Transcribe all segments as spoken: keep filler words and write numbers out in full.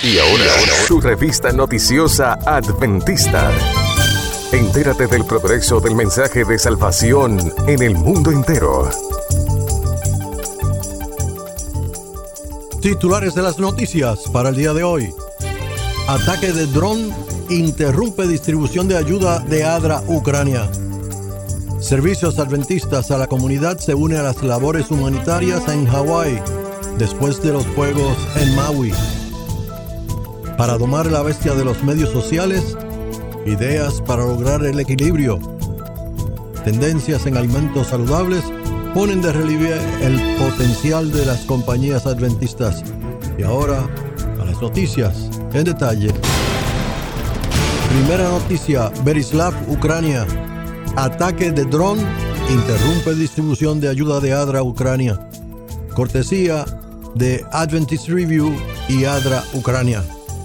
Y ahora, su revista noticiosa Adventista. Entérate del progreso del mensaje de salvación en el mundo entero. Titulares de las noticias para el día de hoy. Ataque de dron interrumpe distribución de ayuda de ADRA Ucrania. Servicios adventistas a la comunidad se une a las labores humanitarias en Hawái después de los fuegos en Maui. Para domar la bestia de los medios sociales, ideas para lograr el equilibrio. Tendencias en alimentos saludables ponen de relieve el potencial de las compañías adventistas. Y ahora, a las noticias en detalle. Primera noticia, Berislav, Ucrania. Ataque de dron interrumpe distribución de ayuda de ADRA Ucrania. Cortesía de Adventist Review y ADRA Ucrania.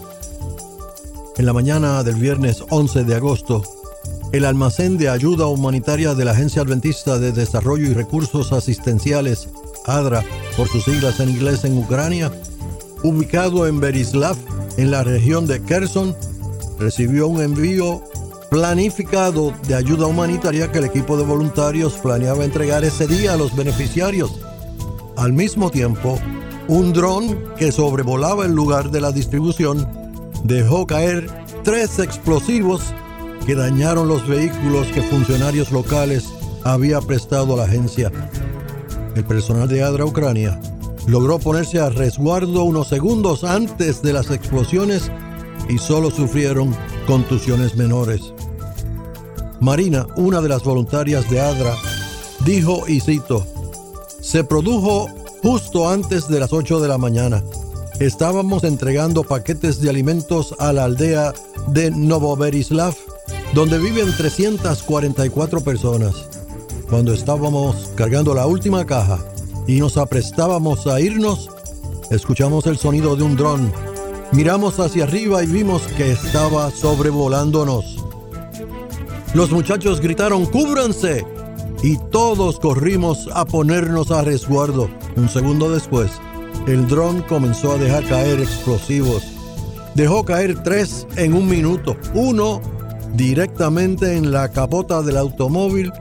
En la mañana del viernes once de agosto, el almacén de ayuda humanitaria de la Agencia Adventista de Desarrollo y Recursos Asistenciales, ADRA, por sus siglas en inglés en Ucrania, ubicado en Berislav, en la región de Kherson, recibió un envío planificado de ayuda humanitaria que el equipo de voluntarios planeaba entregar ese día a los beneficiarios. Al mismo tiempo, un dron que sobrevolaba el lugar de la distribución dejó caer tres explosivos que dañaron los vehículos que funcionarios locales habían prestado a la agencia. El personal de ADRA Ucrania logró ponerse a resguardo unos segundos antes de las explosiones y solo sufrieron contusiones menores. Marina, una de las voluntarias de ADRA, dijo, y cito, "Se produjo justo antes de las ocho de la mañana. Estábamos entregando paquetes de alimentos a la aldea de Novoberislav, donde viven trescientas cuarenta y cuatro personas. Cuando estábamos cargando la última caja y nos aprestábamos a irnos, escuchamos el sonido de un dron. Miramos hacia arriba y vimos que estaba sobrevolándonos. Los muchachos gritaron, ¡cúbranse! Y todos corrimos a ponernos a resguardo. Un segundo después, el dron comenzó a dejar caer explosivos. Dejó caer tres en un minuto. Uno directamente en la capota del automóvil,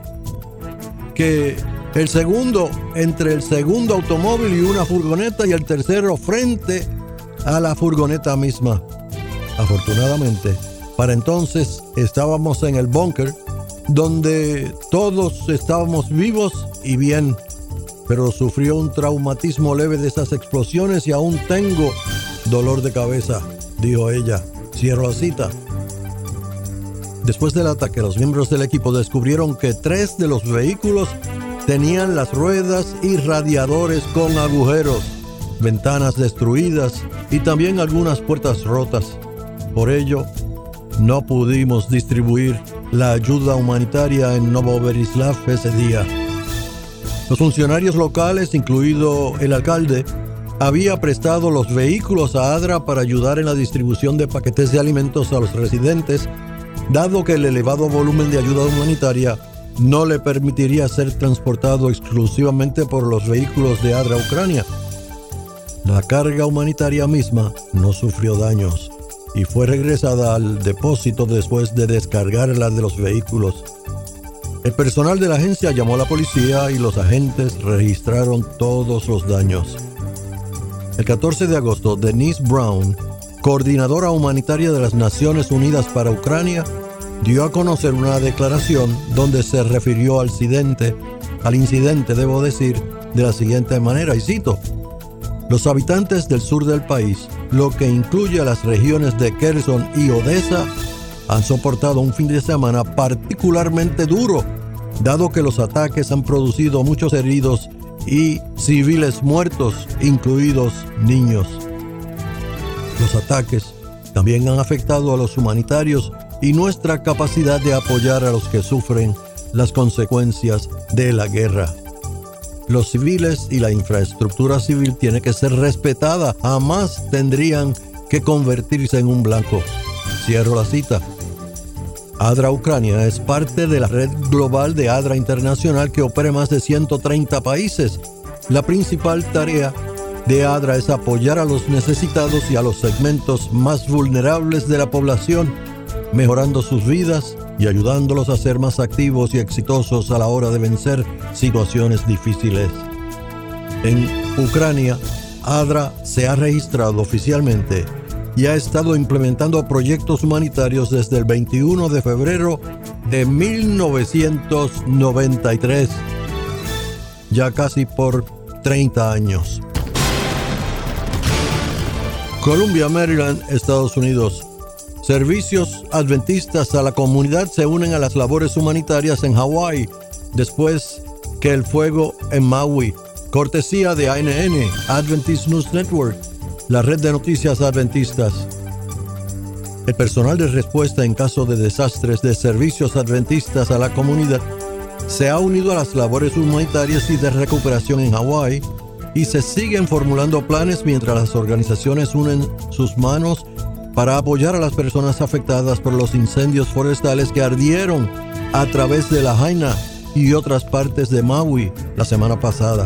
que el segundo entre el segundo automóvil y una furgoneta, y el tercero frente a la furgoneta misma. Afortunadamente, para entonces estábamos en el búnker, donde todos estábamos vivos y bien, pero sufrió un traumatismo leve de esas explosiones y aún tengo dolor de cabeza, dijo ella. Cierro la cita. Después del ataque, los miembros del equipo descubrieron que tres de los vehículos tenían las ruedas y radiadores con agujeros, ventanas destruidas y también algunas puertas rotas. Por ello, no pudimos distribuir la ayuda humanitaria en Novoberislav ese día. Los funcionarios locales, incluido el alcalde, había prestado los vehículos a ADRA para ayudar en la distribución de paquetes de alimentos a los residentes, dado que el elevado volumen de ayuda humanitaria no le permitiría ser transportado exclusivamente por los vehículos de ADRA Ucrania. La carga humanitaria misma no sufrió daños y fue regresada al depósito después de descargarla de los vehículos. El personal de la agencia llamó a la policía y los agentes registraron todos los daños. El catorce de agosto, Denise Brown, coordinadora humanitaria de las Naciones Unidas para Ucrania, dio a conocer una declaración donde se refirió al incidente, al incidente, debo decir, de la siguiente manera, y cito: "Los habitantes del sur del país, lo que incluye a las regiones de Kherson y Odessa, han soportado un fin de semana particularmente duro, dado que los ataques han producido muchos heridos y civiles muertos, incluidos niños. Los ataques también han afectado a los humanitarios y nuestra capacidad de apoyar a los que sufren las consecuencias de la guerra. Los civiles y la infraestructura civil tiene que ser respetada, jamás tendrían que convertirse en un blanco". Cierro la cita. ADRA Ucrania es parte de la red global de ADRA Internacional que opera en más de ciento treinta países. La principal tarea de ADRA es apoyar a los necesitados y a los segmentos más vulnerables de la población, mejorando sus vidas y ayudándolos a ser más activos y exitosos a la hora de vencer situaciones difíciles. En Ucrania, ADRA se ha registrado oficialmente y ha estado implementando proyectos humanitarios desde el veintiuno de febrero de mil novecientos noventa y tres, ya casi por treinta años. Columbia, Maryland, Estados Unidos. Servicios adventistas a la comunidad se unen a las labores humanitarias en Hawái después que el fuego en Maui. Cortesía de A N N, Adventist News Network, la red de noticias adventistas. El personal de respuesta en caso de desastres de servicios adventistas a la comunidad se ha unido a las labores humanitarias y de recuperación en Hawái y se siguen formulando planes mientras las organizaciones unen sus manos para apoyar a las personas afectadas por los incendios forestales que ardieron a través de Lahaina y otras partes de Maui la semana pasada.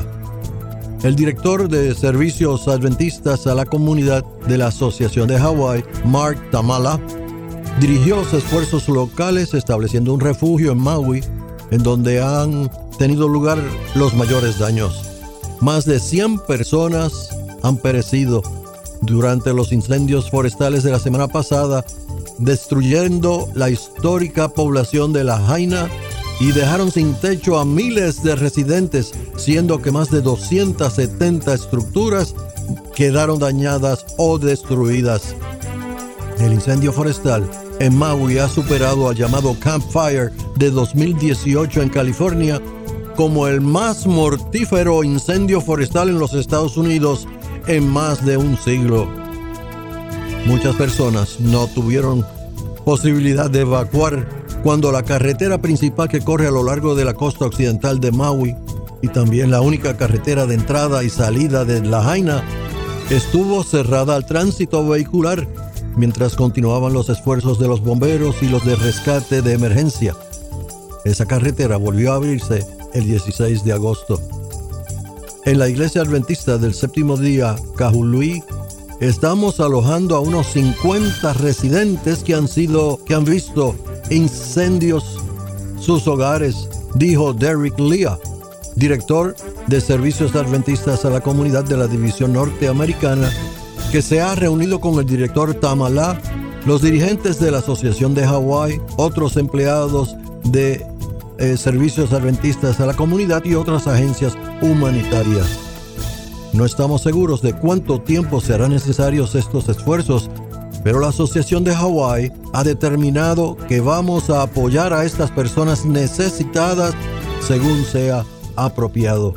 El director de Servicios Adventistas a la Comunidad de la Asociación de Hawái, Mark Tamala, dirigió los esfuerzos locales estableciendo un refugio en Maui, en donde han tenido lugar los mayores daños. Más de cien personas han perecido durante los incendios forestales de la semana pasada, destruyendo la histórica población de Lahaina y dejaron sin techo a miles de residentes, siendo que más de doscientas setenta estructuras quedaron dañadas o destruidas. El incendio forestal en Maui ha superado al llamado Camp Fire de dos mil dieciocho en California como el más mortífero incendio forestal en los Estados Unidos en más de un siglo. Muchas personas no tuvieron posibilidad de evacuar cuando la carretera principal que corre a lo largo de la costa occidental de Maui y también la única carretera de entrada y salida de Lahaina estuvo cerrada al tránsito vehicular mientras continuaban los esfuerzos de los bomberos y los de rescate de emergencia. Esa carretera volvió a abrirse el dieciséis de agosto. En la Iglesia Adventista del Séptimo Día, Kahului, estamos alojando a unos cincuenta residentes que han sido, que han visto incendios sus hogares, dijo Derek Lea, director de Servicios Adventistas a la Comunidad de la División Norteamericana, que se ha reunido con el director Tamala, los dirigentes de la Asociación de Hawái, otros empleados de eh, Servicios Adventistas a la Comunidad y otras agencias humanitarias. No estamos seguros de cuánto tiempo serán necesarios estos esfuerzos, pero la Asociación de Hawái ha determinado que vamos a apoyar a estas personas necesitadas según sea apropiado.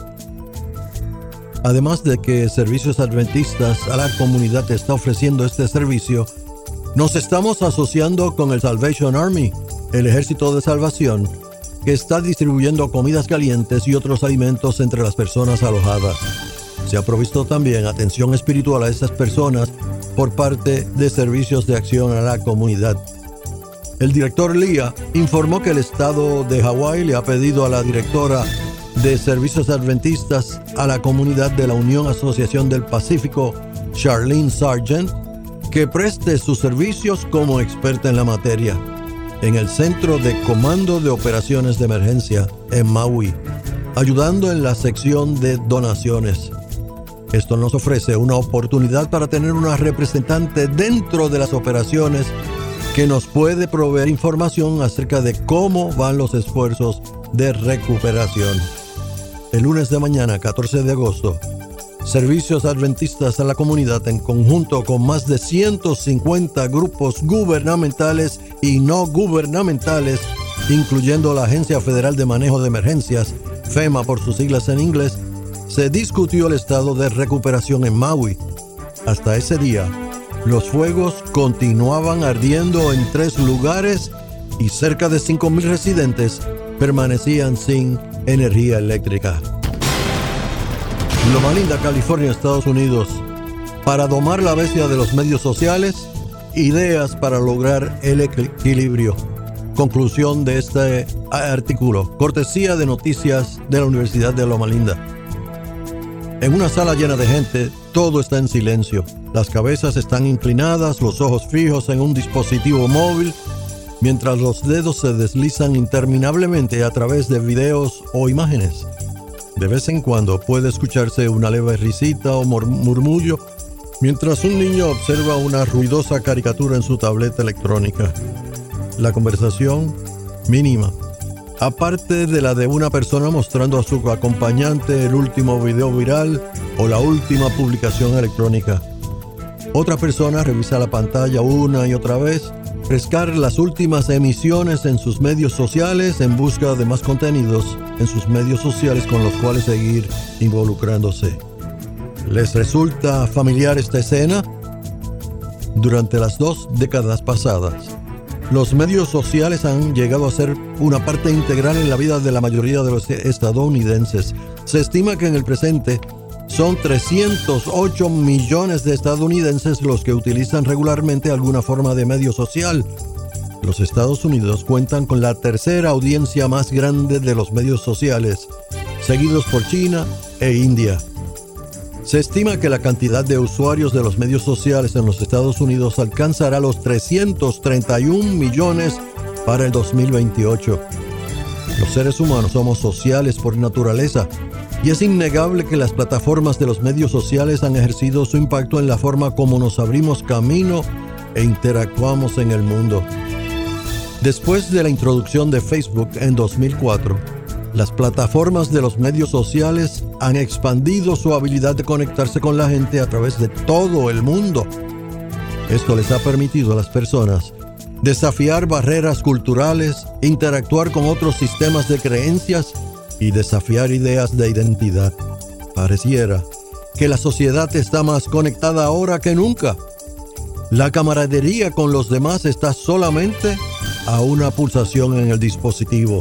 Además de que Servicios Adventistas a la Comunidad está ofreciendo este servicio, nos estamos asociando con el Salvation Army, el Ejército de Salvación, que está distribuyendo comidas calientes y otros alimentos entre las personas alojadas. Se ha provisto también atención espiritual a estas personas por parte de Servicios de Acción a la Comunidad. El director Lea informó que el Estado de Hawái le ha pedido a la directora de Servicios Adventistas a la Comunidad de la Unión Asociación del Pacífico, Charlene Sargent, que preste sus servicios como experta en la materia en el Centro de Comando de Operaciones de Emergencia en Maui, ayudando en la sección de donaciones. Esto nos ofrece una oportunidad para tener una representante dentro de las operaciones que nos puede proveer información acerca de cómo van los esfuerzos de recuperación. El lunes de mañana, catorce de agosto, Servicios Adventistas a la Comunidad, en conjunto con más de ciento cincuenta grupos gubernamentales y no gubernamentales, incluyendo la Agencia Federal de Manejo de Emergencias, FEMA por sus siglas en inglés, se discutió el estado de recuperación en Maui. Hasta ese día, los fuegos continuaban ardiendo en tres lugares y cerca de cinco mil residentes permanecían sin energía eléctrica. Loma Linda, California, Estados Unidos. Para domar la bestia de los medios sociales, ideas para lograr el equilibrio. Conclusión de este artículo, cortesía de Noticias de la Universidad de Loma Linda. En una sala llena de gente, todo está en silencio. Las cabezas están inclinadas, los ojos fijos en un dispositivo móvil, mientras los dedos se deslizan interminablemente a través de videos o imágenes. De vez en cuando puede escucharse una leve risita o murmullo mientras un niño observa una ruidosa caricatura en su tableta electrónica. La conversación, mínima, aparte de la de una persona mostrando a su acompañante el último video viral o la última publicación electrónica. Otra persona revisa la pantalla una y otra vez, pescar las últimas emisiones en sus medios sociales en busca de más contenidos en sus medios sociales con los cuales seguir involucrándose. ¿Les resulta familiar esta escena? Durante las dos décadas pasadas, los medios sociales han llegado a ser una parte integral en la vida de la mayoría de los estadounidenses. Se estima que en el presente son trescientos ocho millones de estadounidenses los que utilizan regularmente alguna forma de medio social. Los Estados Unidos cuentan con la tercera audiencia más grande de los medios sociales, seguidos por China e India. Se estima que la cantidad de usuarios de los medios sociales en los Estados Unidos alcanzará los trescientos treinta y un millones para el dos mil veintiocho. Los seres humanos somos sociales por naturaleza, y es innegable que las plataformas de los medios sociales han ejercido su impacto en la forma como nos abrimos camino e interactuamos en el mundo. Después de la introducción de Facebook en dos mil cuatro, las plataformas de los medios sociales han expandido su habilidad de conectarse con la gente a través de todo el mundo. Esto les ha permitido a las personas desafiar barreras culturales, interactuar con otros sistemas de creencias y desafiar ideas de identidad. Pareciera que la sociedad está más conectada ahora que nunca. La camaradería con los demás está solamente a una pulsación en el dispositivo.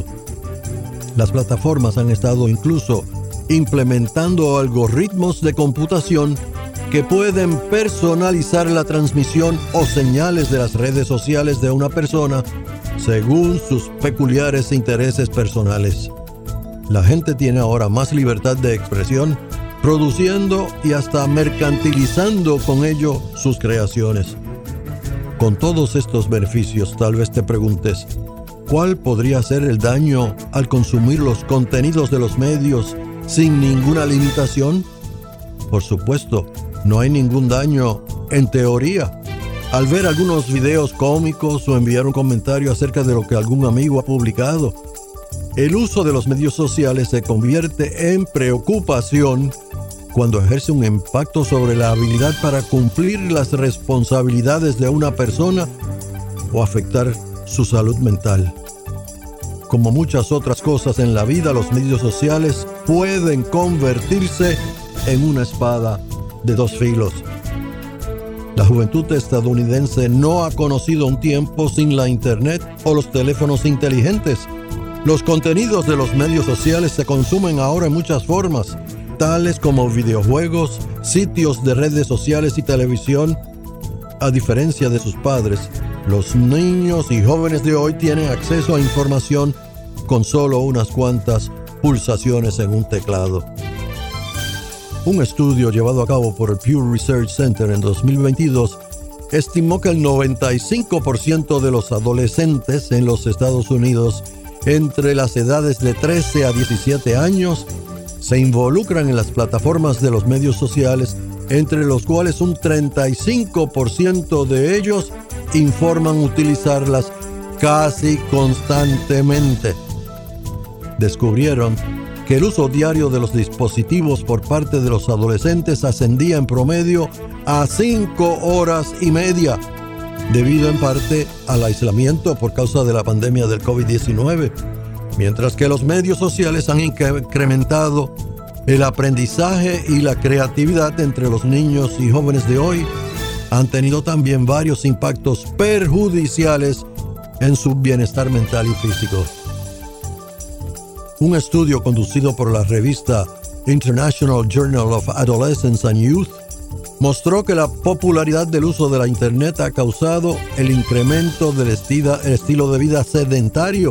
Las plataformas han estado incluso implementando algoritmos de computación que pueden personalizar la transmisión o señales de las redes sociales de una persona según sus peculiares intereses personales. La gente tiene ahora más libertad de expresión, produciendo y hasta mercantilizando con ello sus creaciones. Con todos estos beneficios, tal vez te preguntes, ¿cuál podría ser el daño al consumir los contenidos de los medios sin ninguna limitación? Por supuesto, no hay ningún daño en teoría. Al ver algunos videos cómicos o enviar un comentario acerca de lo que algún amigo ha publicado, el uso de los medios sociales se convierte en preocupación cuando ejerce un impacto sobre la habilidad para cumplir las responsabilidades de una persona o afectar su salud mental. Como muchas otras cosas en la vida, los medios sociales pueden convertirse en una espada de dos filos. La juventud estadounidense no ha conocido un tiempo sin la internet o los teléfonos inteligentes. Los contenidos de los medios sociales se consumen ahora en muchas formas, tales como videojuegos, sitios de redes sociales y televisión. A diferencia de sus padres, los niños y jóvenes de hoy tienen acceso a información con solo unas cuantas pulsaciones en un teclado. Un estudio llevado a cabo por el Pew Research Center en dos mil veintidós estimó que el noventa y cinco por ciento de los adolescentes en los Estados Unidos entre las edades de trece a diecisiete años se involucran en las plataformas de los medios sociales, entre los cuales un treinta y cinco por ciento de ellos informan utilizarlas casi constantemente. Descubrieron que el uso diario de los dispositivos por parte de los adolescentes ascendía en promedio a cinco horas y media, debido en parte al aislamiento por causa de la pandemia del COVID diecinueve, mientras que los medios sociales han incrementado el aprendizaje y la creatividad entre los niños y jóvenes de hoy. Han tenido también varios impactos perjudiciales en su bienestar mental y físico. Un estudio conducido por la revista International Journal of Adolescence and Youth mostró que la popularidad del uso de la Internet ha causado el incremento del estilo, el estilo de vida sedentario.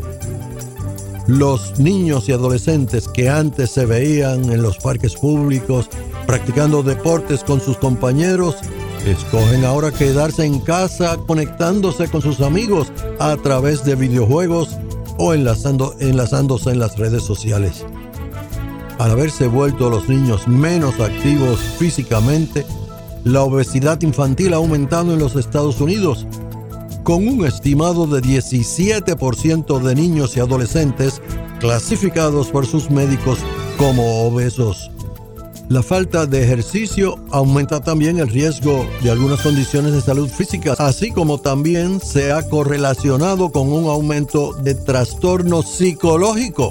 Los niños y adolescentes que antes se veían en los parques públicos practicando deportes con sus compañeros, escogen ahora quedarse en casa conectándose con sus amigos a través de videojuegos o enlazando, enlazándose en las redes sociales. Al haberse vuelto los niños menos activos físicamente, la obesidad infantil ha aumentado en los Estados Unidos, con un estimado de diecisiete por ciento de niños y adolescentes clasificados por sus médicos como obesos. La falta de ejercicio aumenta también el riesgo de algunas condiciones de salud física, así como también se ha correlacionado con un aumento de trastorno psicológico.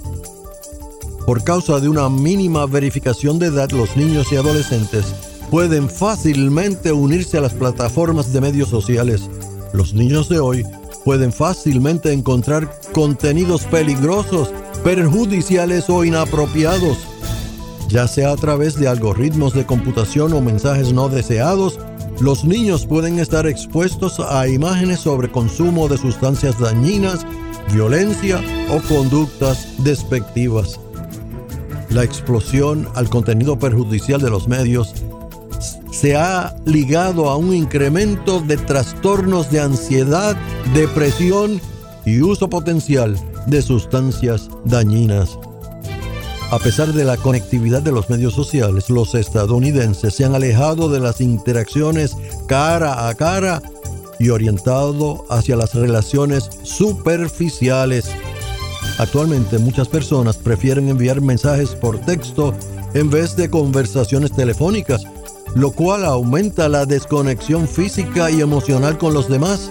Por causa de una mínima verificación de edad, los niños y adolescentes pueden fácilmente unirse a las plataformas de medios sociales. Los niños de hoy pueden fácilmente encontrar contenidos peligrosos, perjudiciales o inapropiados, ya sea a través de algoritmos de computación o mensajes no deseados. Los niños pueden estar expuestos a imágenes sobre consumo de sustancias dañinas, violencia o conductas despectivas. La explosión al contenido perjudicial de los medios se ha ligado a un incremento de trastornos de ansiedad, depresión y uso potencial de sustancias dañinas. A pesar de la conectividad de los medios sociales, los estadounidenses se han alejado de las interacciones cara a cara y orientado hacia las relaciones superficiales. Actualmente, muchas personas prefieren enviar mensajes por texto en vez de conversaciones telefónicas, lo cual aumenta la desconexión física y emocional con los demás.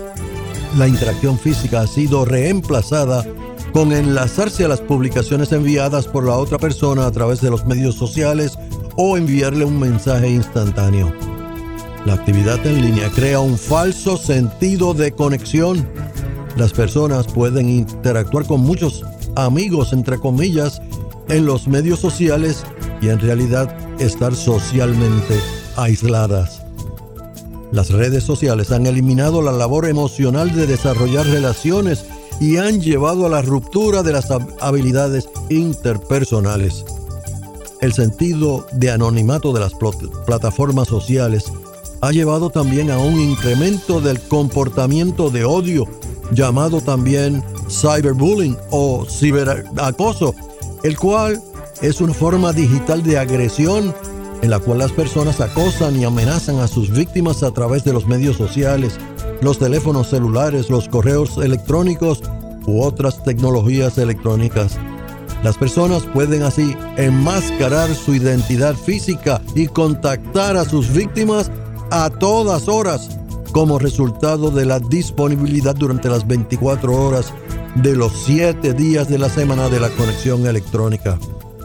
La interacción física ha sido reemplazada con enlazarse a las publicaciones enviadas por la otra persona a través de los medios sociales o enviarle un mensaje instantáneo. La actividad en línea crea un falso sentido de conexión. Las personas pueden interactuar con muchos amigos, entre comillas, en los medios sociales y en realidad estar socialmente aisladas. Las redes sociales han eliminado la labor emocional de desarrollar relaciones y han llevado a la ruptura de las habilidades interpersonales. El sentido de anonimato de las plataformas sociales ha llevado también a un incremento del comportamiento de odio, llamado también cyberbullying o ciberacoso, el cual es una forma digital de agresión en la cual las personas acosan y amenazan a sus víctimas a través de los medios sociales, los teléfonos celulares, los correos electrónicos u otras tecnologías electrónicas. Las personas pueden así enmascarar su identidad física y contactar a sus víctimas a todas horas como resultado de la disponibilidad durante las veinticuatro horas de los siete días de la semana de la conexión electrónica.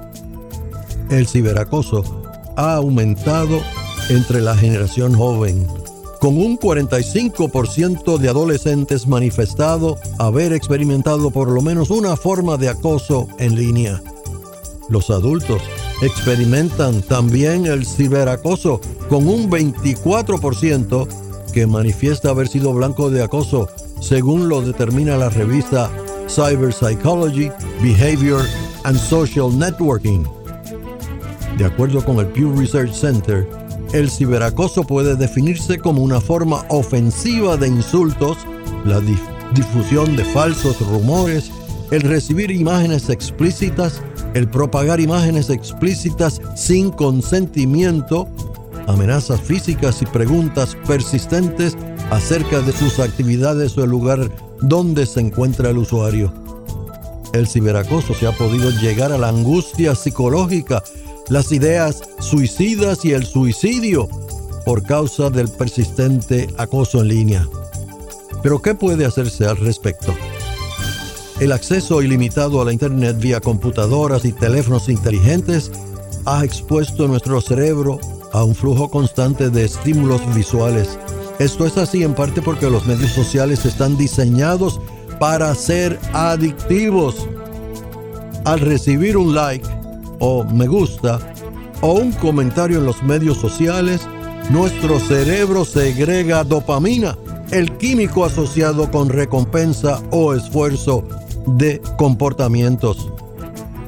El ciberacoso ha aumentado entre la generación joven, con un cuarenta y cinco por ciento de adolescentes manifestado haber experimentado por lo menos una forma de acoso en línea. Los adultos experimentan también el ciberacoso, con un veinticuatro por ciento que manifiesta haber sido blanco de acoso, según lo determina la revista Cyber Psychology, Behavior and Social Networking. De acuerdo con el Pew Research Center, el ciberacoso puede definirse como una forma ofensiva de insultos, la dif- difusión de falsos rumores, el recibir imágenes explícitas, el propagar imágenes explícitas sin consentimiento, amenazas físicas y preguntas persistentes acerca de sus actividades o el lugar donde se encuentra el usuario. El ciberacoso se ha podido llegar a la angustia psicológica, las ideas suicidas y el suicidio por causa del persistente acoso en línea. Pero ¿qué puede hacerse al respecto? El acceso ilimitado a la Internet vía computadoras y teléfonos inteligentes ha expuesto nuestro cerebro a un flujo constante de estímulos visuales. Esto es así en parte porque los medios sociales están diseñados para ser adictivos. Al recibir un like o me gusta o un comentario en los medios sociales, nuestro cerebro segrega dopamina, el químico asociado con recompensa o esfuerzo de comportamientos.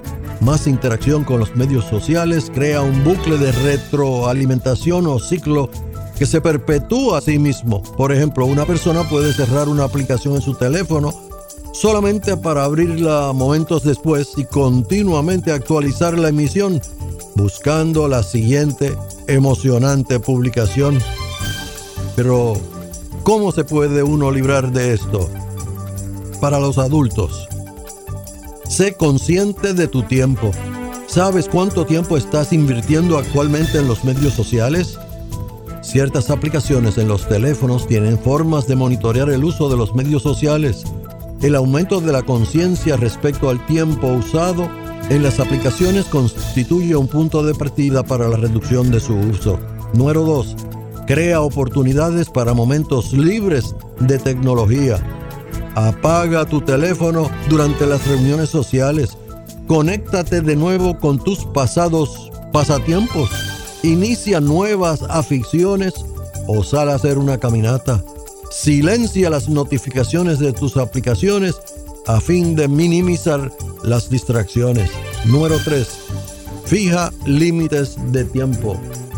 Más interacción con los medios sociales crea un bucle de retroalimentación o ciclo que se perpetúa a sí mismo. Por ejemplo, una persona puede cerrar una aplicación en su teléfono solamente para abrirla momentos después y continuamente actualizar la emisión, buscando la siguiente emocionante publicación. Pero, ¿cómo se puede uno librar de esto? Para los adultos, sé consciente de tu tiempo. ¿Sabes cuánto tiempo estás invirtiendo actualmente en los medios sociales? Ciertas aplicaciones en los teléfonos tienen formas de monitorear el uso de los medios sociales. El aumento de la conciencia respecto al tiempo usado en las aplicaciones constituye un punto de partida para la reducción de su uso. Número dos. Crea oportunidades para momentos libres de tecnología. Apaga tu teléfono durante las reuniones sociales. Conéctate de nuevo con tus pasados pasatiempos. Inicia nuevas aficiones o sal a hacer una caminata. Silencia las notificaciones de tus aplicaciones a fin de minimizar las distracciones. Número tres. Fija límites de tiempo.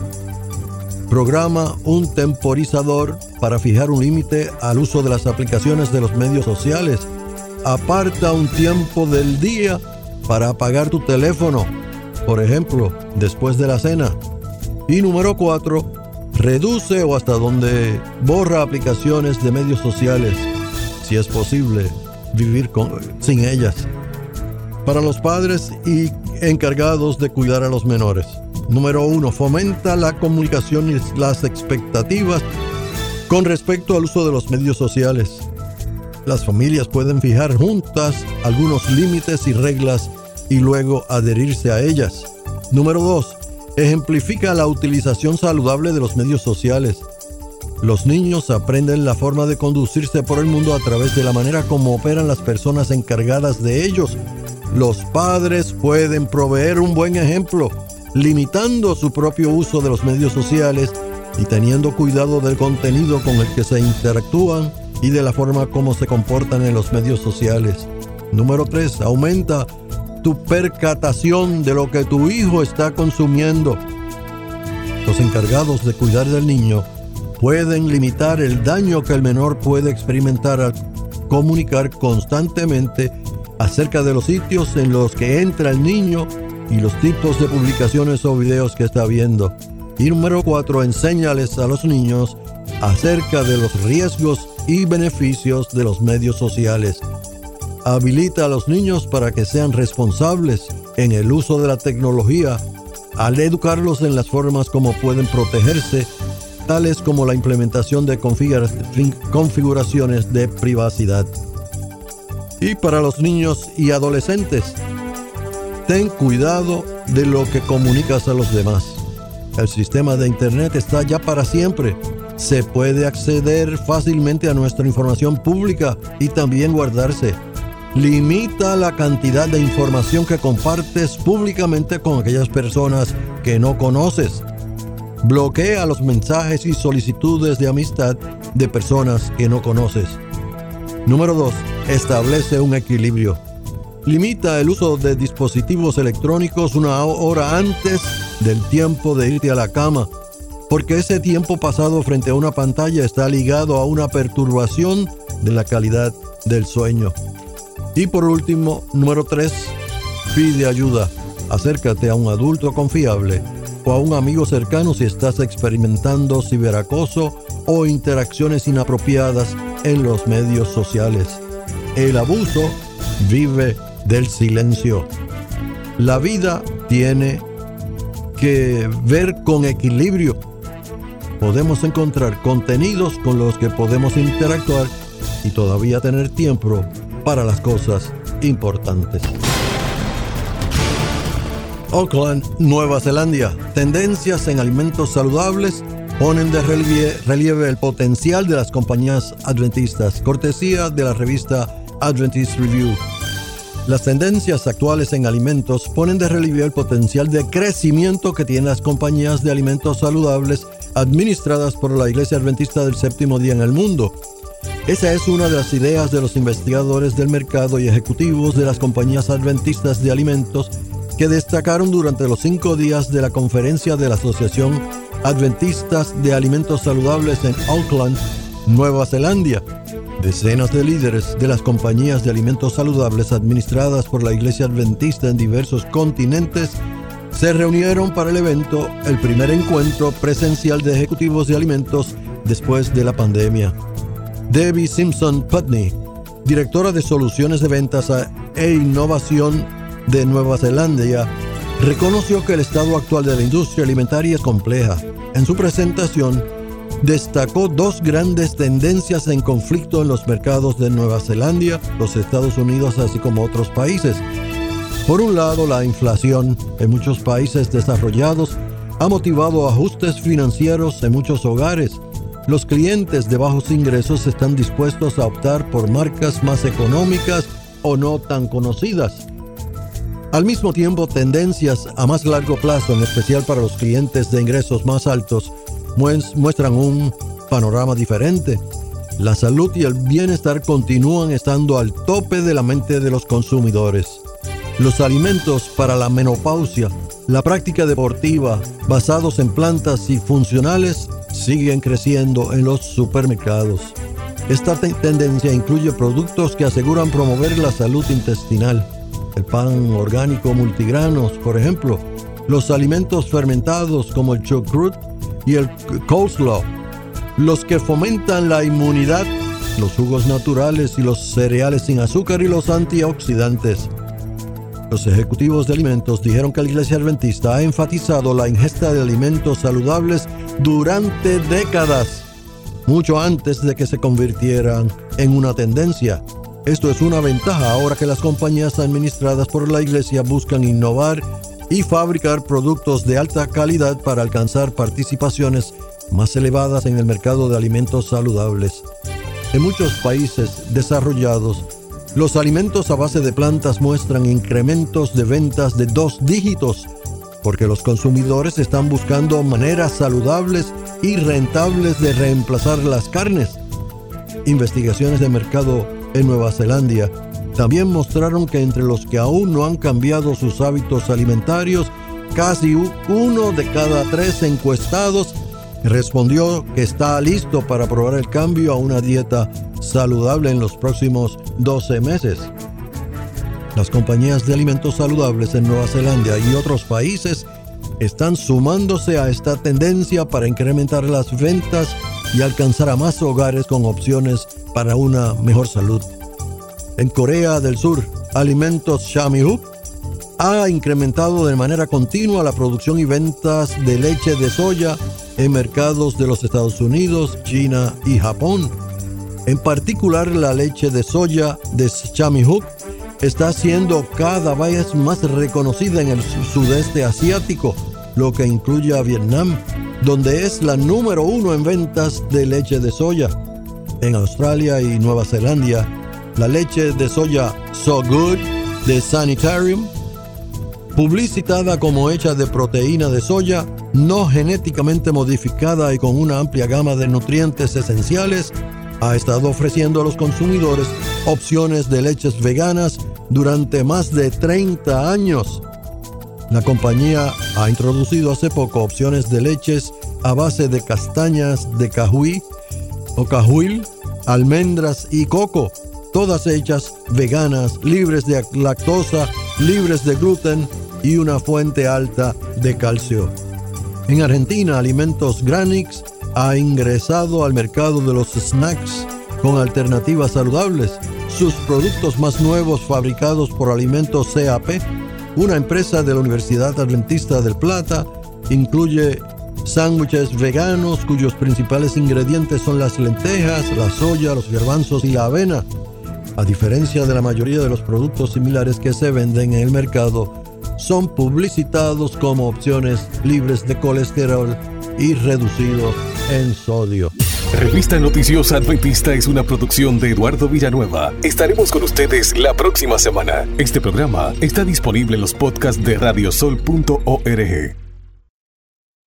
Programa un temporizador para fijar un límite al uso de las aplicaciones de los medios sociales. Aparta un tiempo del día para apagar tu teléfono, por ejemplo, después de la cena. Y número cuatro, reduce o hasta donde borra aplicaciones de medios sociales, si es posible vivir con, sin ellas. Para los padres y encargados de cuidar a los menores. Número uno, fomenta la comunicación y las expectativas con respecto al uso de los medios sociales. Las familias pueden fijar juntas algunos límites y reglas y luego adherirse a ellas. Número dos, ejemplifica la utilización saludable de los medios sociales. Los niños aprenden la forma de conducirse por el mundo a través de la manera como operan las personas encargadas de ellos. Los padres pueden proveer un buen ejemplo, limitando su propio uso de los medios sociales y teniendo cuidado del contenido con el que se interactúan y de la forma como se comportan en los medios sociales. Número tres, aumenta tu percatación de lo que tu hijo está consumiendo. Los encargados de cuidar del niño pueden limitar el daño que el menor puede experimentar al comunicar constantemente acerca de los sitios en los que entra el niño y los tipos de publicaciones o videos que está viendo. Y número cuatro, enséñales a los niños acerca de los riesgos y beneficios de los medios sociales. Habilita a los niños para que sean responsables en el uso de la tecnología al educarlos en las formas como pueden protegerse, tales como la implementación de configuraciones de privacidad. Y para los niños y adolescentes, ten cuidado de lo que comunicas a los demás. El sistema de Internet está ya para siempre. Se puede acceder fácilmente a nuestra información pública y también guardarse. Limita la cantidad de información que compartes públicamente con aquellas personas que no conoces. Bloquea los mensajes y solicitudes de amistad de personas que no conoces. Número dos. Establece un equilibrio. Limita el uso de dispositivos electrónicos una hora antes del tiempo de irte a la cama, porque ese tiempo pasado frente a una pantalla está ligado a una perturbación de la calidad del sueño. Y por último, número tres, pide ayuda. Acércate a un adulto confiable o a un amigo cercano si estás experimentando ciberacoso o interacciones inapropiadas en los medios sociales. El abuso vive del silencio. La vida tiene que ver con equilibrio. Podemos encontrar contenidos con los que podemos interactuar y todavía tener tiempo para las cosas importantes. Auckland, Nueva Zelanda. Tendencias en alimentos saludables ponen de relieve, relieve el potencial de las compañías adventistas, cortesía de la revista Adventist Review. Las tendencias actuales en alimentos ponen de relieve el potencial de crecimiento que tienen las compañías de alimentos saludables administradas por la Iglesia Adventista del Séptimo Día en el mundo. Esa es una de las ideas de los investigadores del mercado y ejecutivos de las compañías adventistas de alimentos que destacaron durante los cinco días de la conferencia de la Asociación Adventistas de Alimentos Saludables en Auckland, Nueva Zelanda. Decenas de líderes de las compañías de alimentos saludables administradas por la Iglesia Adventista en diversos continentes se reunieron para el evento, el primer encuentro presencial de ejecutivos de alimentos después de la pandemia. Debbie Simpson Putney, directora de Soluciones de Ventas e Innovación de Nueva Zelanda, reconoció que el estado actual de la industria alimentaria es compleja. En su presentación, destacó dos grandes tendencias en conflicto en los mercados de Nueva Zelanda, los Estados Unidos, así como otros países. Por un lado, la inflación en muchos países desarrollados ha motivado ajustes financieros en muchos hogares. Los clientes de bajos ingresos están dispuestos a optar por marcas más económicas o no tan conocidas. Al mismo tiempo, tendencias a más largo plazo, en especial para los clientes de ingresos más altos, muestran un panorama diferente. La salud y el bienestar continúan estando al tope de la mente de los consumidores. Los alimentos para la menopausia, la práctica deportiva, basados en plantas y funcionales, siguen creciendo en los supermercados. Esta te- tendencia incluye productos que aseguran promover la salud intestinal. El pan orgánico multigranos, por ejemplo, los alimentos fermentados como el chucrut y el coleslaw, los que fomentan la inmunidad, los jugos naturales y los cereales sin azúcar y los antioxidantes. Los ejecutivos de alimentos dijeron que la Iglesia Adventista ha enfatizado la ingesta de alimentos saludables durante décadas, mucho antes de que se convirtieran en una tendencia. Esto es una ventaja ahora que las compañías administradas por la Iglesia buscan innovar y fabricar productos de alta calidad para alcanzar participaciones más elevadas en el mercado de alimentos saludables. En muchos países desarrollados, los alimentos a base de plantas muestran incrementos de ventas de dos dígitos, porque los consumidores están buscando maneras saludables y rentables de reemplazar las carnes. Investigaciones de mercado en Nueva Zelanda también mostraron que entre los que aún no han cambiado sus hábitos alimentarios, casi uno de cada tres encuestados respondió que está listo para probar el cambio a una dieta saludable en los próximos doce meses. Las compañías de alimentos saludables en Nueva Zelanda y otros países están sumándose a esta tendencia para incrementar las ventas y alcanzar a más hogares con opciones para una mejor salud. En Corea del Sur, Alimentos Shamyhook ha incrementado de manera continua la producción y ventas de leche de soya en mercados de los Estados Unidos, China y Japón. En particular, la leche de soya de Shamyhook está siendo cada vez más reconocida en el sudeste asiático, lo que incluye a Vietnam, donde es la número uno en ventas de leche de soya. En Australia y Nueva Zelanda, la leche de soya So Good de Sanitarium, publicitada como hecha de proteína de soya, no genéticamente modificada y con una amplia gama de nutrientes esenciales, ha estado ofreciendo a los consumidores opciones de leches veganas durante más de treinta años. La compañía ha introducido hace poco opciones de leches a base de castañas de cajuí o cajuil, almendras y coco, todas hechas veganas, libres de lactosa, libres de gluten y una fuente alta de calcio. En Argentina, Alimentos Granix ha ingresado al mercado de los snacks con alternativas saludables. Sus productos más nuevos, fabricados por Alimentos C A P, una empresa de la Universidad Adventista del Plata, incluye sándwiches veganos cuyos principales ingredientes son las lentejas, la soya, los garbanzos y la avena. A diferencia de la mayoría de los productos similares que se venden en el mercado, son publicitados como opciones libres de colesterol y reducidos en sodio. Revista Noticiosa Adventista es una producción de Eduardo Villanueva. Estaremos con ustedes la próxima semana. Este programa está disponible en los podcasts de radiosol punto org.